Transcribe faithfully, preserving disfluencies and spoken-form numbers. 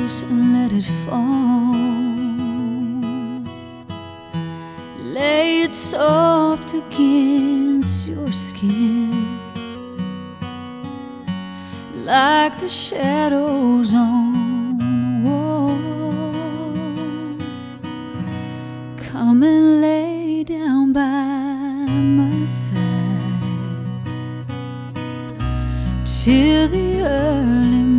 loose and let it fall. Lay it soft against your skin, like the shadows on the wall. Come and lay down by my side till the early morning.